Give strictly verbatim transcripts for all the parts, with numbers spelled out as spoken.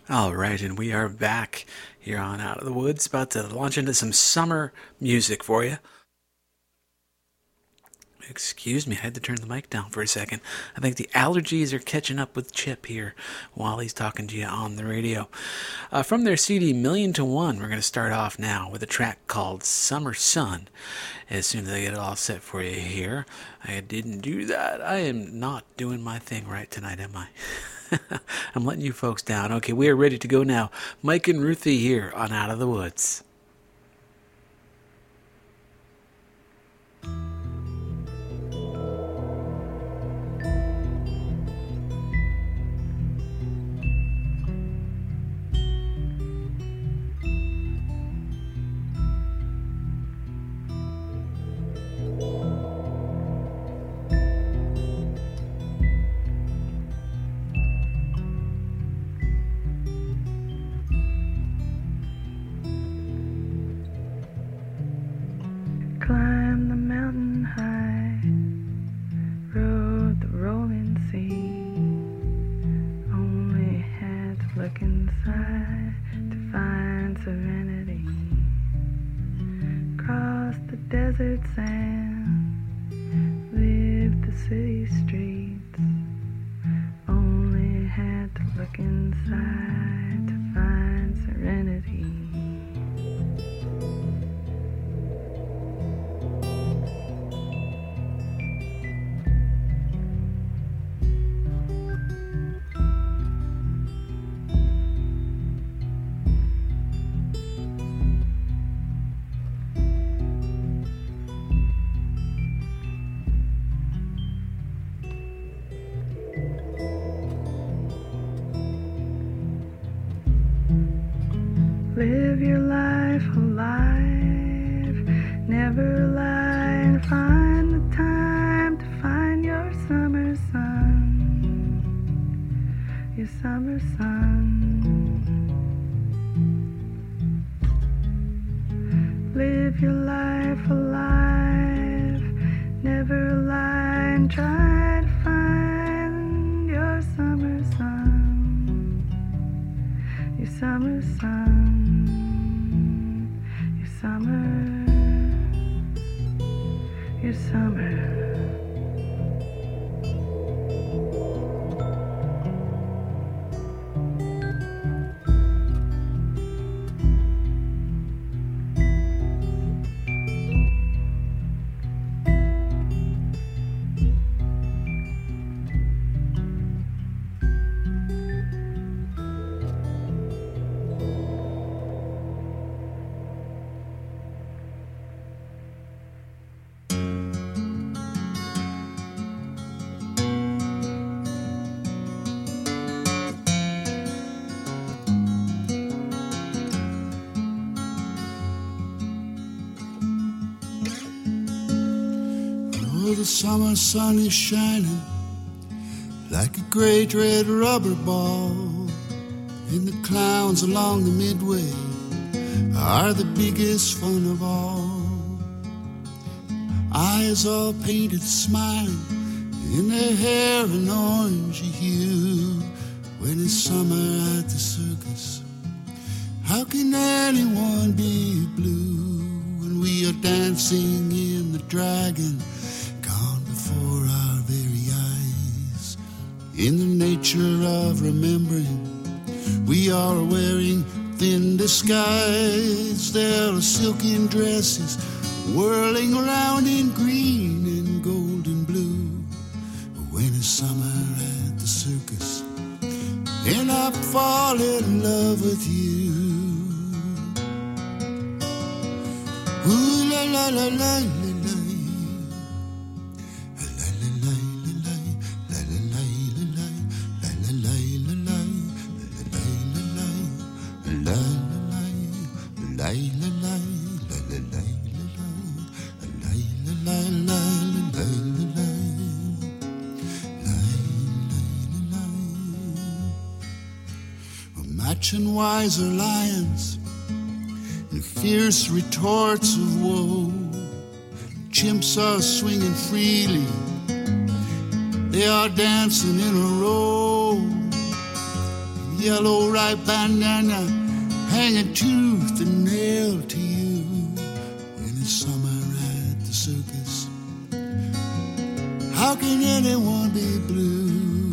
All right, and we are back here on Out of the Woods, about to launch into some summer music for you. Excuse me, I had to turn the mic down for a second. I think the allergies are catching up with Chip here while he's talking to you on the radio. Uh, from their C D Million to One, we're going to start off now with a track called Summer Sun. As soon as I get it all set for you here. I didn't do that. I am not doing my thing right tonight, am I? I'm letting you folks down. Okay, we are ready to go now. Mike and Ruthie here on Out of the Woods. Climbed the mountain high, rode the rolling sea. Only had to look inside to find serenity. Crossed the desert sand, lived the city streets. Only had to look inside to find serenity. Live your life alive, never lie, and find the time to find your summer sun, your summer sun. Live your life alive, never lie, and try to find your summer sun, your summer sun. Summer, your summer. The summer sun is shining like a great red rubber ball, and the clowns along the midway are the biggest fun of all. Eyes all painted smiling, and their hair an orangey hue. When it's summer at the circus, how can anyone be blue? When we are dancing in the dragon, before our very eyes, in the nature of remembering, we are wearing thin disguise. There are silken dresses whirling around in green and gold and blue. When it's summer at the circus, and I fall in love with you. Ooh la la la la la. Matching wiser lions and fierce retorts of woe. Chimps are swinging freely, they are dancing in a row. yellow ripe bandana hanging tooth and nail to you when it's summer at the circus. How can anyone be blue?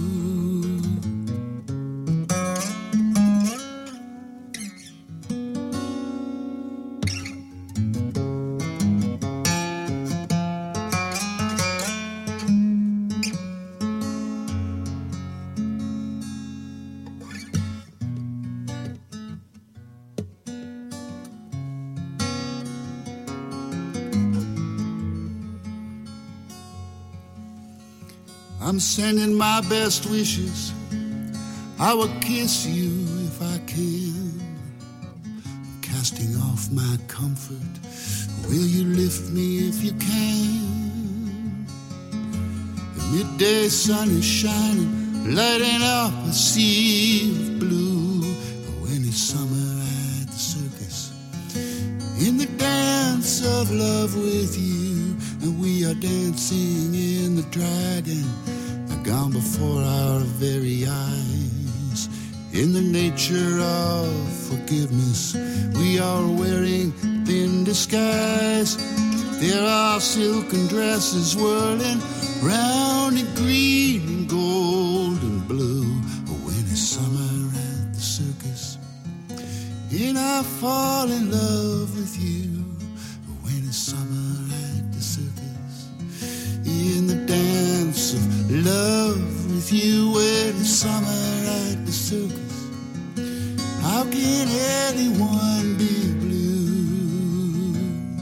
I'm sending my best wishes. I will kiss you if I can. Casting off my comfort, will you lift me if you can? The midday sun is shining, lighting up a sea of blue. When it's summer at the circus, in the dance of love with you, and we are dancing in the dragon, gone before our very eyes. In the nature of forgiveness, we are wearing thin disguise. There are silken dresses whirling round in green and gold and blue. When it's summer at the circus, and I fall in love with you. When it's summer at the circus, in the dance of love with you, when it's summer at the circus, how can anyone be blue?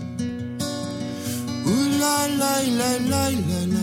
Ooh la la la la la la.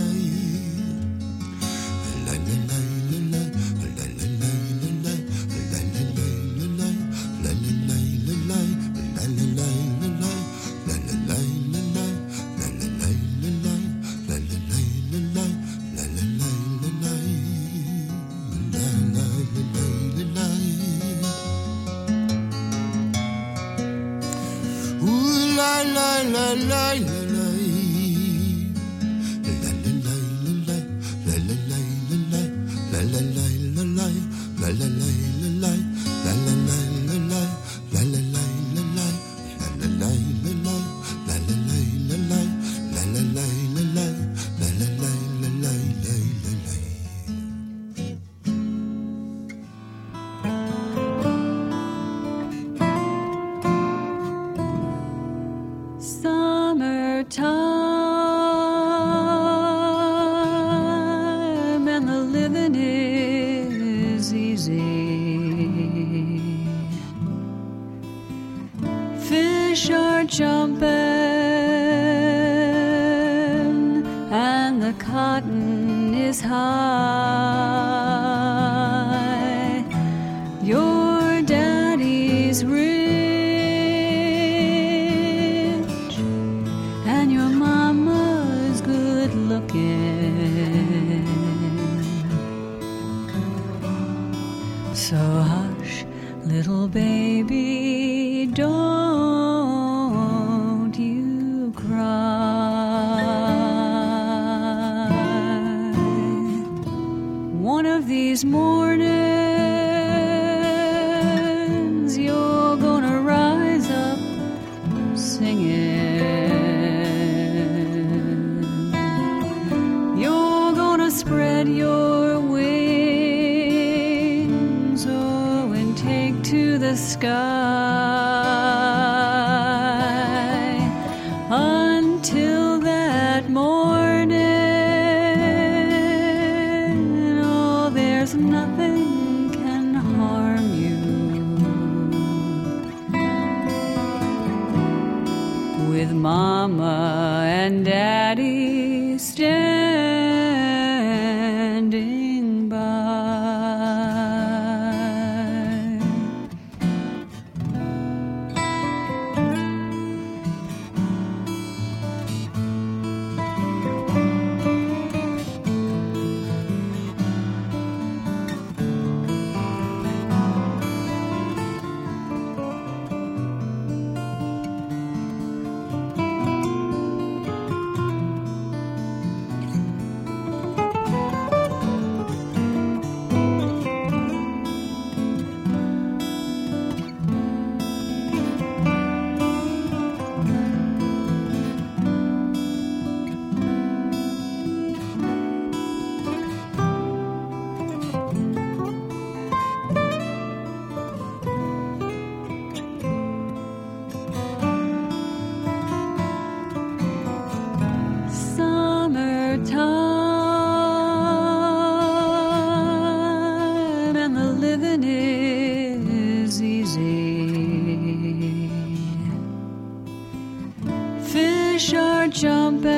jumping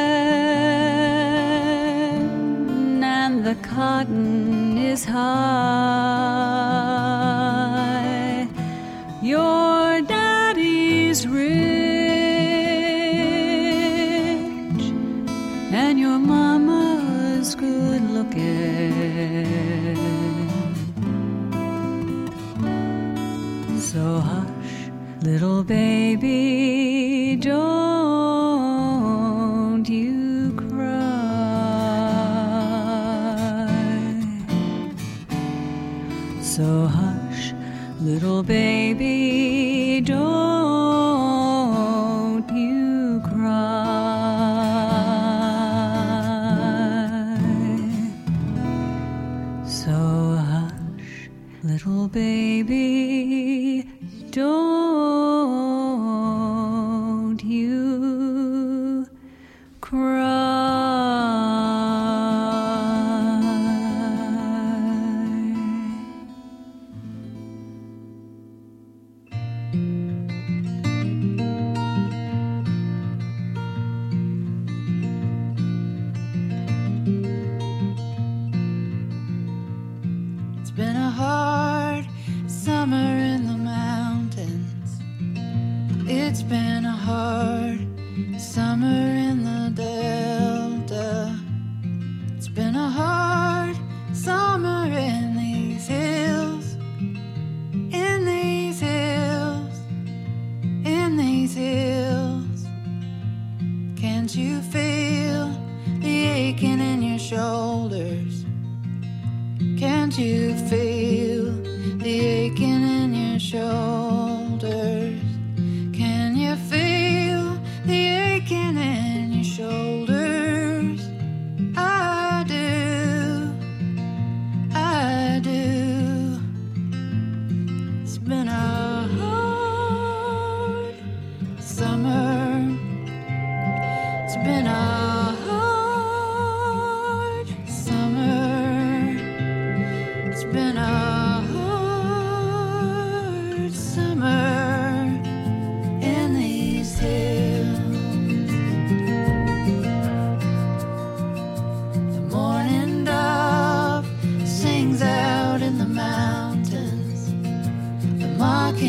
and the cotton is high. Your daddy's rich and your mama's good looking. So hush, little baby, don't you cry. So hush, little baby, don't you cry. So hush, little baby, don't you cry. It's been a hard summer in the mountains. It's been a hard summer in the Delta. It's been a hard summer in these hills, in these hills, in these hills. Can't you feel the aching in your shoulders? Can't you feel the aching in your shoulders? Can you feel the aching in your shoulders? I do, I do. It's been a hard summer. It's been a hard summer. It's been a hard summer in these hills. The morning dove sings out in the mountains. The mocking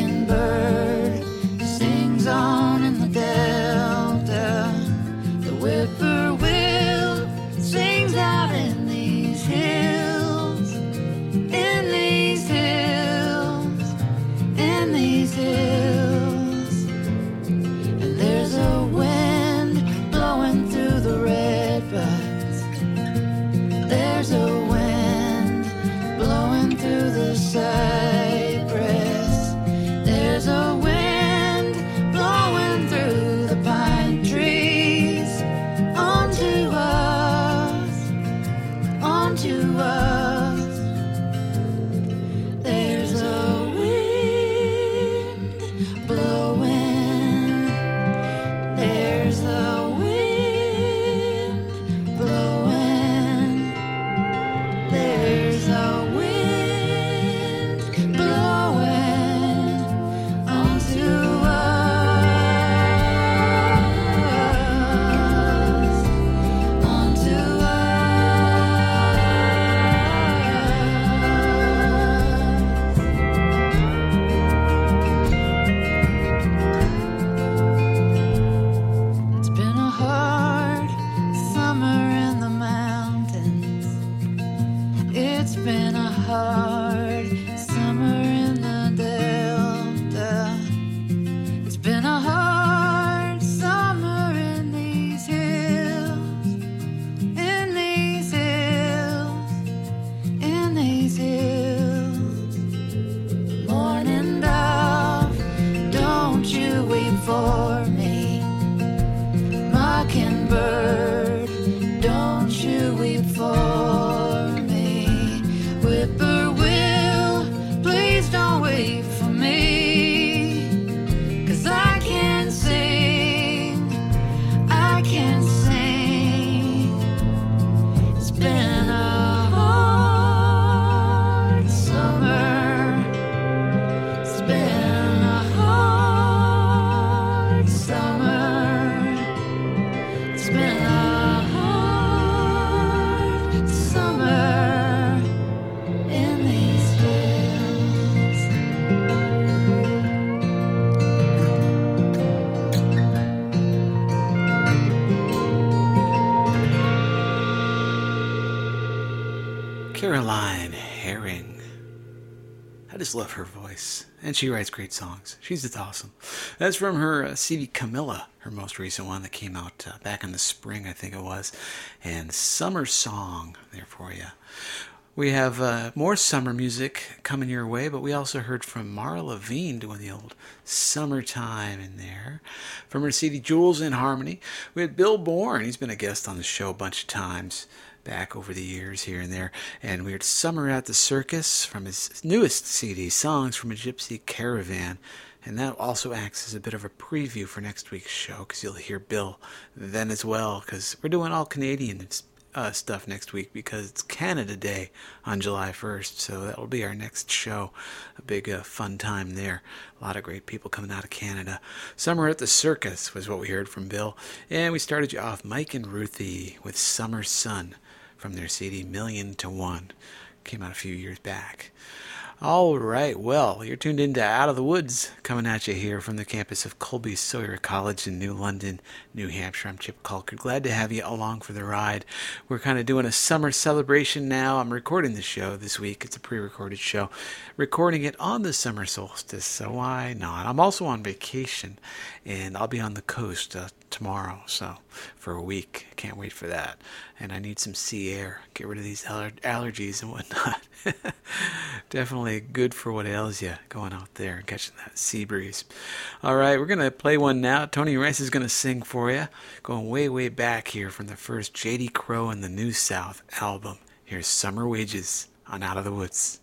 I just love her voice. And she writes great songs. She's just awesome. That's from her uh, C D Camilla, her most recent one that came out uh, back in the spring, I think it was. And Summer Song there for you. We have uh, more summer music coming your way, but we also heard from Mara Levine doing the old Summertime in there. From her C D Jewels in Harmony, we had Bill Bourne. He's been a guest on the show a bunch of times back over the years here and there. And we heard Summer at the Circus from his newest C D, Songs from a Gypsy Caravan. And that also acts as a bit of a preview for next week's show, because you'll hear Bill then as well, because we're doing all Canadian uh, stuff next week because it's Canada Day on July first. So that will be our next show. A big uh, fun time there. A lot of great people coming out of Canada. Summer at the Circus was what we heard from Bill. And we started you off, Mike and Ruthie, with Summer Sun from their C D Million to One. Came out a few years back. All right, well, you're tuned into Out of the Woods, coming at you here from the campus of Colby Sawyer College in New London, New Hampshire. I'm Chip Colker. Glad to have you along for the ride. We're kind of doing a summer celebration now. I'm recording the show this week. It's a pre-recorded show. Recording it on the summer solstice, so why not? I'm also on vacation, and I'll be on the coast uh, tomorrow, so for a week. Can't wait for that. And I need some sea air. Get rid of these aller- allergies and whatnot. Definitely good for what ails you, going out there and catching that sea breeze. All right, we're going to play one now. Tony Rice is going to sing for you. Going way, way back here from the first J D Crowe and the New South album. Here's Summer Wages on Out of the Woods.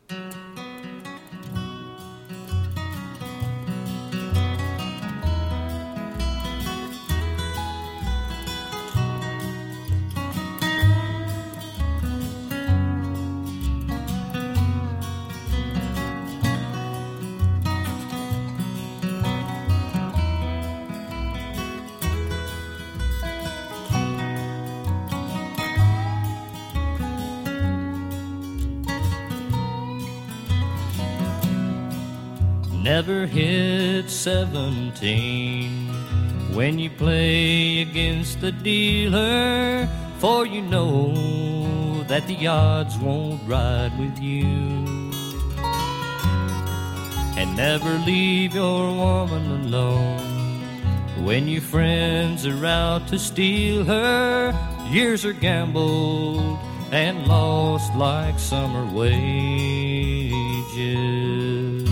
Never hit seventeen when you play against the dealer, for you know that the odds won't ride with you. And never leave your woman alone when your friends are out to steal her. Years are gambled and lost like summer wages.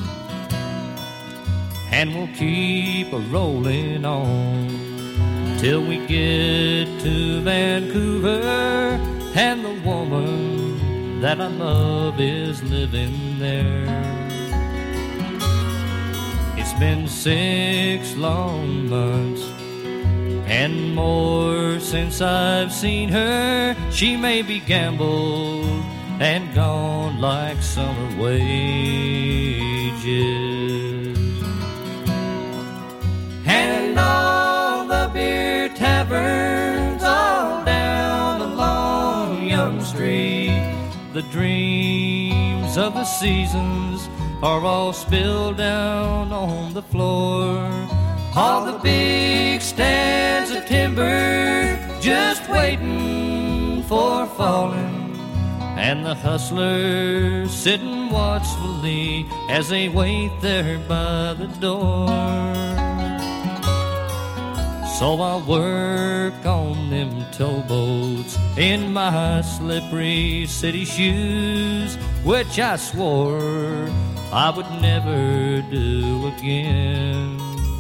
And we'll keep a-rolling on till we get to Vancouver, and the woman that I love is living there. It's been six long months and more since I've seen her. She may be gambled and gone like summer wages. And all the beer taverns all down along Yonge Street, the dreams of the seasons are all spilled down on the floor. All the big stands of timber just waiting for falling, and the hustlers sitting watchfully as they wait there by the door. So I'll work on them towboats in my slippery city shoes, which I swore I would never do again.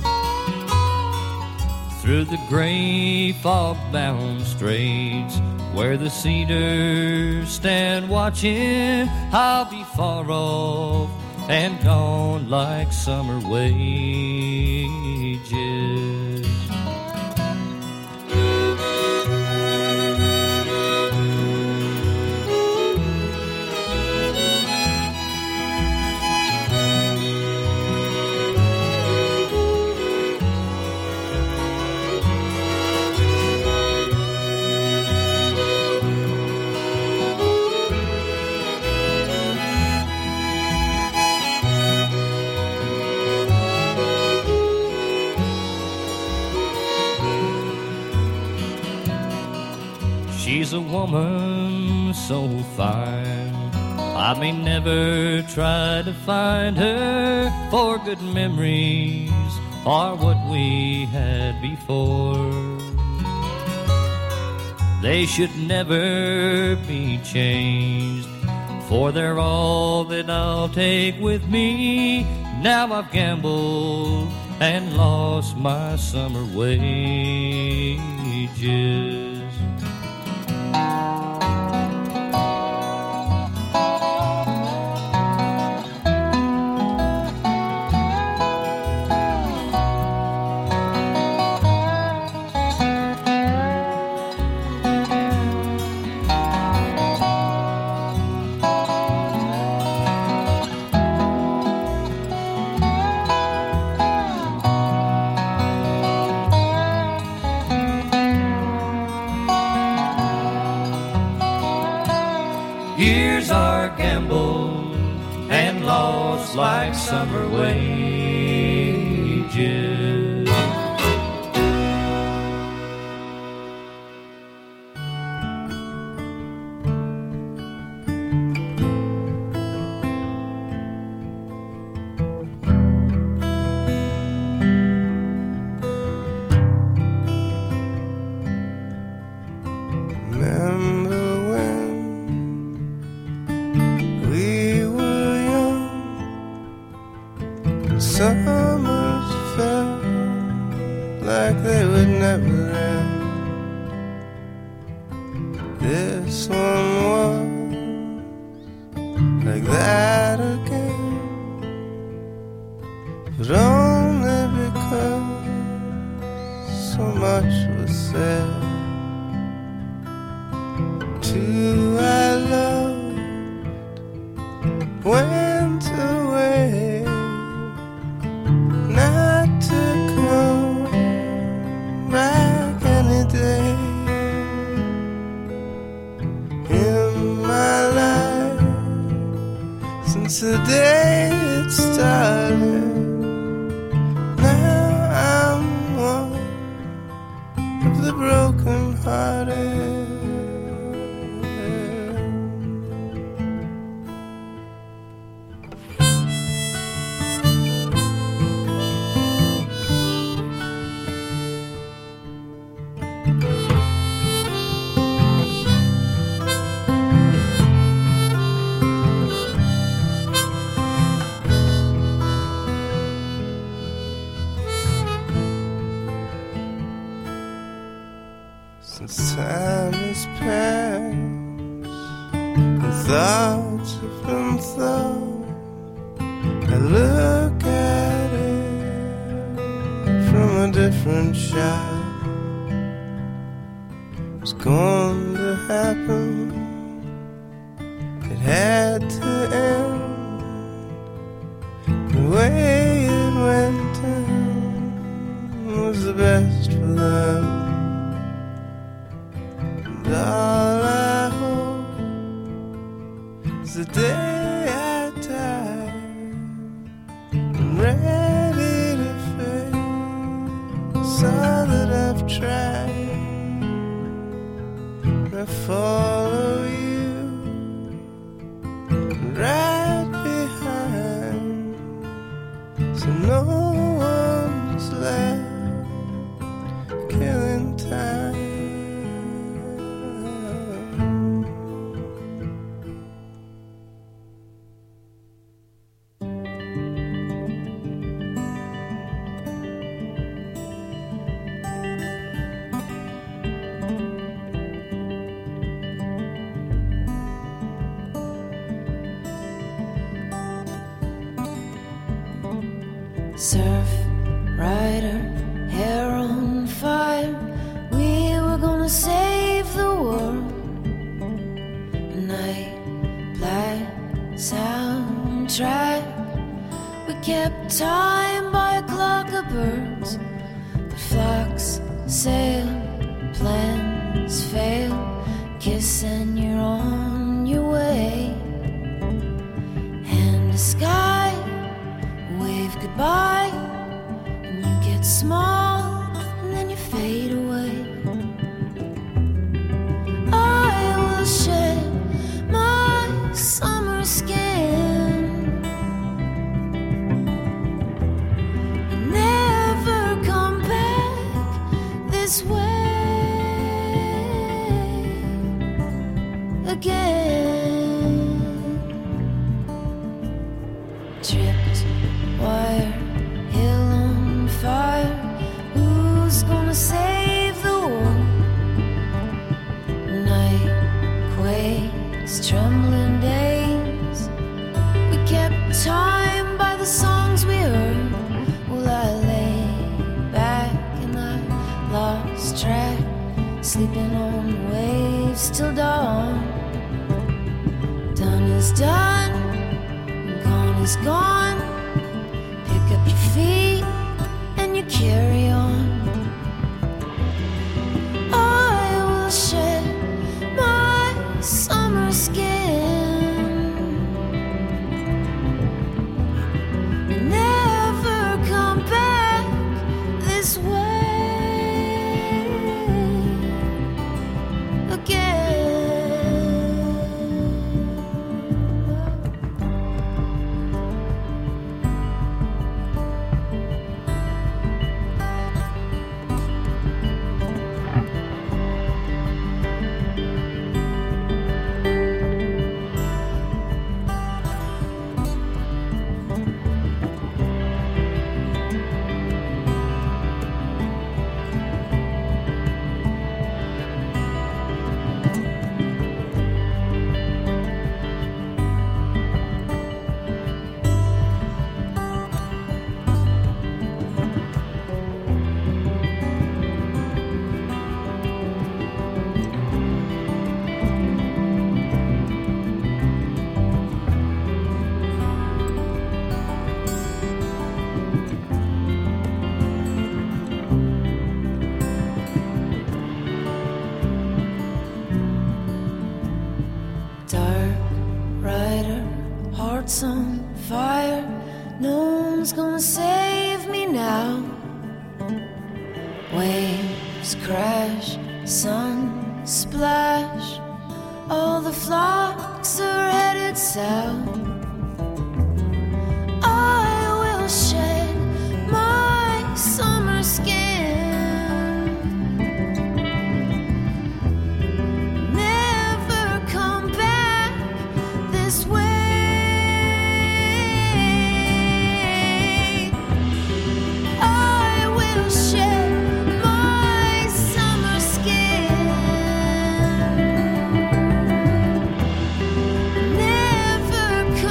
Through the gray fog-bound straits where the cedars stand watching, I'll be far off and gone like summer wages. She's a woman so fine, I may never try to find her, for good memories are what we had before. They should never be changed, for they're all that I'll take with me. Now I've gambled and lost my summer wages. Years are gambled and lost like summer wages. Summers felt like they would never end. This one was like that again, but only because so much was said. Two I loved went away, not to come back any day. In my life, since the day it started, now I'm one of the broken hearted. Since time has passed and thoughts have been thought, I look at it from a different shot. It's going to happen, it had to end. The way it went down was the best for them. All I hope is the day I die, I'm ready to face all that I've tried. I follow you right behind, so no one's left killing time. Surf rider, hair on fire, we were gonna save the world. A night black soundtrack, we kept time by a clock of birds. The flocks sail, plans fail, kiss and you're on your way. And the sky wave goodbye, and you get small, and then you fade away. I will shed my summer this way again. Tripped wire, hill on fire. Who's gonna save the world? Night quakes, trembling days. We kept time by the songs we heard. Well, I lay back and I lost track, sleeping on waves till dawn. Done is done, gone is gone. Pick up your feet and you carry on. I will shed my summer skin, never come back this way again. Dark rider, hearts on fire. No one's gonna save me now. Waves crash, sun splash. All the flocks are headed south. I will shed my summer skin, never come back this way. I will shed my summer skin, never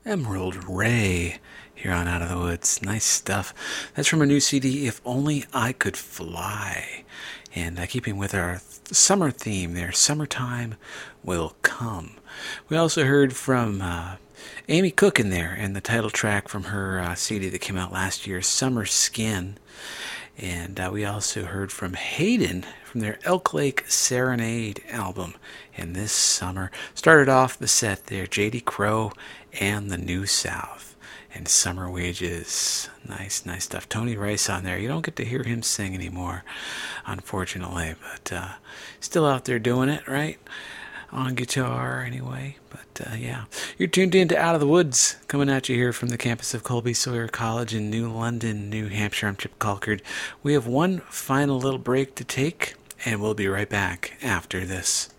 Emerald Ray here on Out of the Woods. Nice stuff. That's from our new C D, If Only I Could Fly. And uh, keeping with our th- summer theme there, Summertime Will Come. We also heard from uh, Amy Cook in there, and the title track from her uh, C D that came out last year, Summer Skin. And uh, we also heard from Hayden from their Elk Lake Serenade album. And this summer started off the set there, J D Crowe and the New South and Summer Wages. Nice, nice stuff. Tony Rice on there. You don't get to hear him sing anymore, unfortunately, but uh, still out there doing it, right? On guitar, anyway. But uh, yeah, you're tuned in to Out of the Woods, coming at you here from the campus of Colby Sawyer College in New London, New Hampshire. I'm Chip Colkard. We have one final little break to take, and we'll be right back after this.